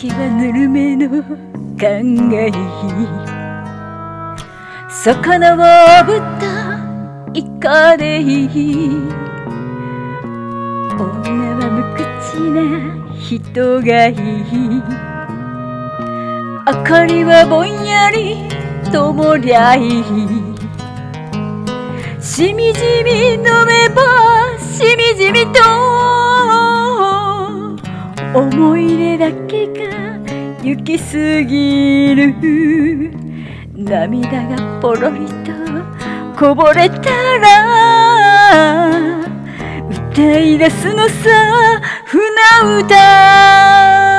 時はぬるめの考え、魚をぶったイカでいい。女は無口な人がいい。明かりはぼんやり灯りゃいい。しみじみ飲めばしみじみと思い出だけが行き過ぎる。涙がポロリとこぼれたら歌い出すのさ、船歌。